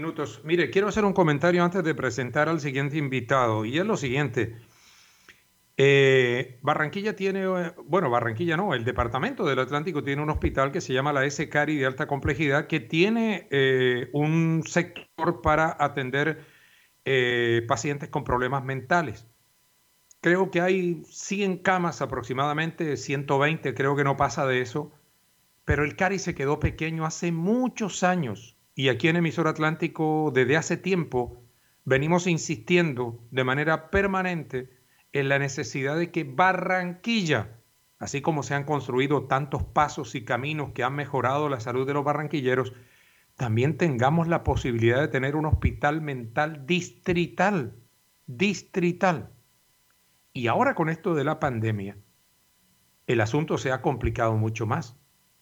Minutos. Mire, quiero hacer un comentario antes de presentar al siguiente invitado, y es lo siguiente. Barranquilla tiene, bueno, Barranquilla no, el Departamento del Atlántico tiene un hospital que se llama la S-Cari de alta complejidad, que tiene un sector para atender pacientes con problemas mentales. Creo que hay 100 camas aproximadamente, 120, creo que no pasa de eso, pero el Cari se quedó pequeño hace muchos años y aquí en Emisor Atlántico desde hace tiempo venimos insistiendo de manera permanente en la necesidad de que Barranquilla, así como se han construido tantos pasos y caminos que han mejorado la salud de los barranquilleros, también tengamos la posibilidad de tener un hospital mental distrital, distrital. Y ahora con esto de la pandemia, el asunto se ha complicado mucho más.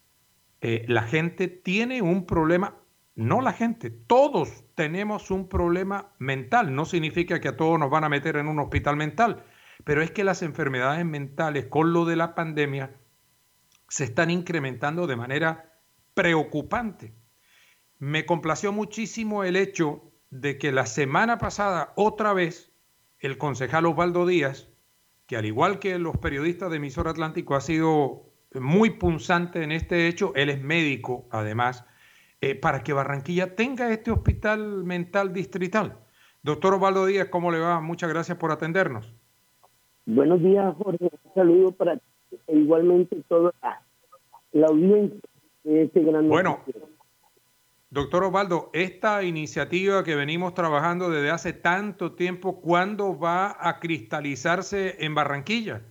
La gente tiene un problema, no la gente, todos tenemos un problema mental. No significa que a todos nos van a meter en un hospital mental, pero es que las enfermedades mentales con lo de la pandemia se están incrementando de manera preocupante. Me complació muchísimo el hecho de que la semana pasada otra vez el concejal Osvaldo Díaz, que al igual que los periodistas de Emisor Atlántico ha sido muy punzante en este hecho, él es médico además, para que Barranquilla tenga este hospital mental distrital. Doctor Osvaldo Díaz, ¿cómo le va? Muchas gracias por atendernos. Buenos días, Jorge. Un saludo para ti e igualmente toda la audiencia de este gran Bueno, noticiero. doctor Osvaldo, esta iniciativa que venimos trabajando desde hace tanto tiempo, ¿cuándo va a cristalizarse en Barranquilla?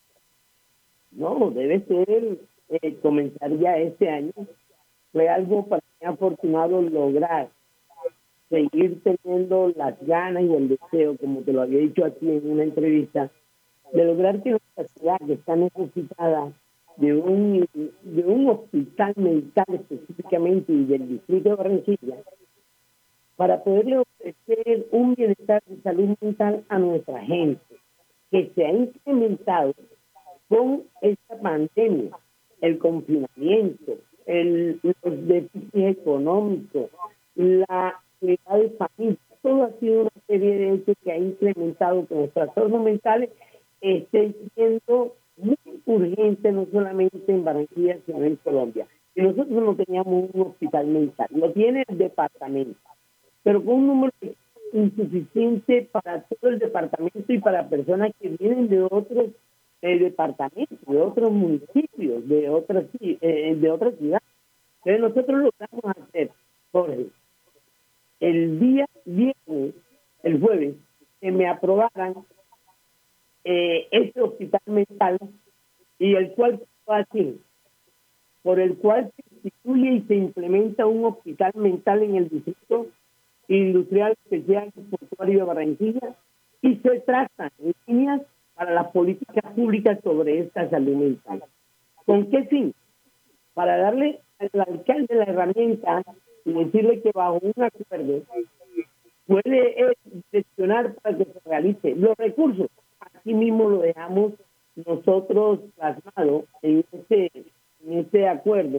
No, debe ser comenzar ya este año. Fue algo para mí afortunado lograr seguir teniendo las ganas y el deseo, como te lo había dicho aquí en una entrevista, de lograr que nuestra ciudad, que está necesitada de un hospital mental específicamente y del distrito de Barranquilla, para poderle ofrecer un bienestar de salud mental a nuestra gente, que se ha incrementado con esta pandemia, el confinamiento, los déficits económicos, la calidad de familia. Todo ha sido una serie de hechos que ha incrementado que los trastornos mentales estén siendo muy urgentes, no solamente en Barranquilla, sino en Colombia. Y nosotros no teníamos un hospital mental, lo tiene el departamento, pero con un número insuficiente para todo el departamento y para personas que vienen de otros departamentos, de otros municipios, de otras ciudades. Entonces nosotros logramos hacer, Jorge, el día viernes, el jueves, que me aprobaran este hospital mental y el cual así, por el cual se instituye y se implementa un hospital mental en el distrito industrial especial portuario de Barranquilla y se trazan líneas para las políticas públicas sobre esta salud mental. ¿Con qué fin? Para darle al alcalde la herramienta y decirle que bajo un acuerdo puede gestionar para que se realice los recursos. Así mismo lo dejamos nosotros plasmado en este acuerdo,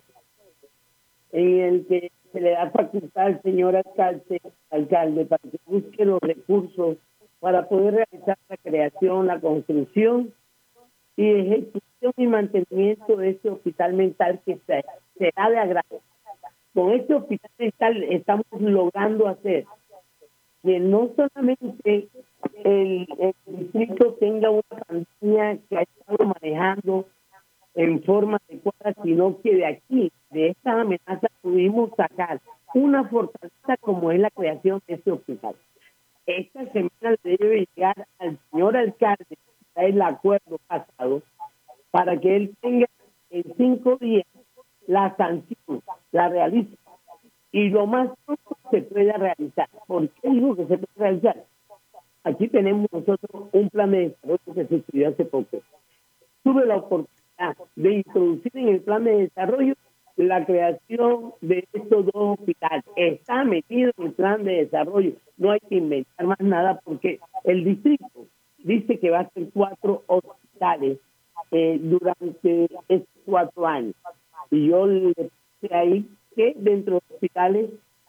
en el que se le da facultad al señor alcalde para que busque los recursos para poder realizar la creación, la construcción y ejecución y mantenimiento de este hospital mental que será de agrado. Con este hospital mental estamos logrando hacer que no solamente el distrito tenga una pandemia que ha estado manejando en forma adecuada, sino que de aquí, de esta amenaza, pudimos sacar una fortaleza como es la creación de este hospital. Esta semana le debe llegar al señor alcalde el acuerdo pasado para que él tenga en 5 días la sanción, la realice y lo más pronto se pueda realizar. ¿Por qué digo que se puede realizar? Aquí tenemos nosotros un plan de desarrollo que se estudió hace poco. Tuve la oportunidad de introducir en el plan de desarrollo la creación de estos 2 hospitales. Está metido en el plan de desarrollo. No hay que inventar más nada porque el distrito dice que va a ser 4 hospitales durante estos 4 años. Y yo le puse ahí que dentro de los hospitales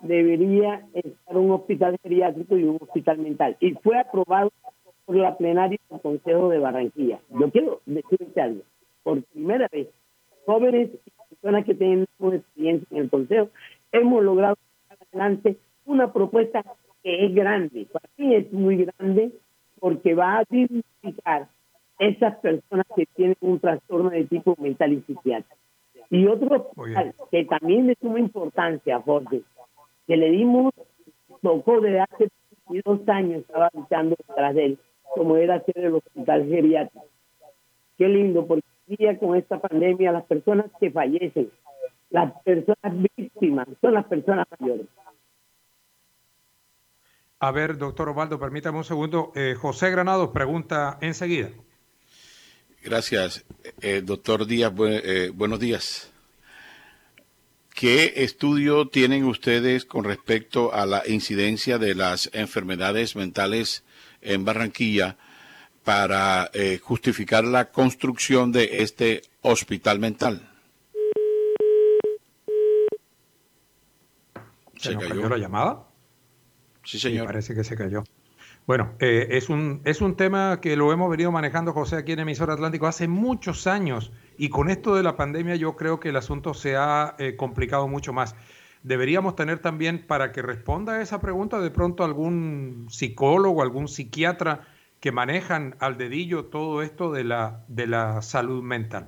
debería estar un hospital geriátrico y un hospital mental. Y fue aprobado por la plenaria del Consejo de Barranquilla. Yo quiero decirte algo. Por primera vez, jóvenes y personas que tenemos experiencia en el Consejo, hemos logrado sacar adelante una propuesta que es grande. Para mí es muy grande porque va a dignificar esas personas que tienen un trastorno de tipo mental y psiquiátrico. Y otro hospital que también de suma importancia, Jorge, que le dimos, tocó desde hace 22 años, estaba luchando detrás de él, como era hacer el hospital geriátrico. Qué lindo, porque hoy día con esta pandemia las personas que fallecen, las personas víctimas, son las personas mayores. A ver, doctor Osvaldo, permítame un segundo. José Granados pregunta enseguida. Gracias, doctor Díaz. Buenos días. ¿Qué estudio tienen ustedes con respecto a la incidencia de las enfermedades mentales en Barranquilla para justificar la construcción de este hospital mental? ¿Se nos cayó la llamada? Sí, señor. Sí, parece que se cayó. Bueno, es un tema que lo hemos venido manejando, José, aquí en Emisora Atlántico hace muchos años, y con esto de la pandemia yo creo que el asunto se ha complicado mucho más. Deberíamos tener también, para que responda a esa pregunta, de pronto algún psicólogo, algún psiquiatra que manejan al dedillo todo esto de la salud mental.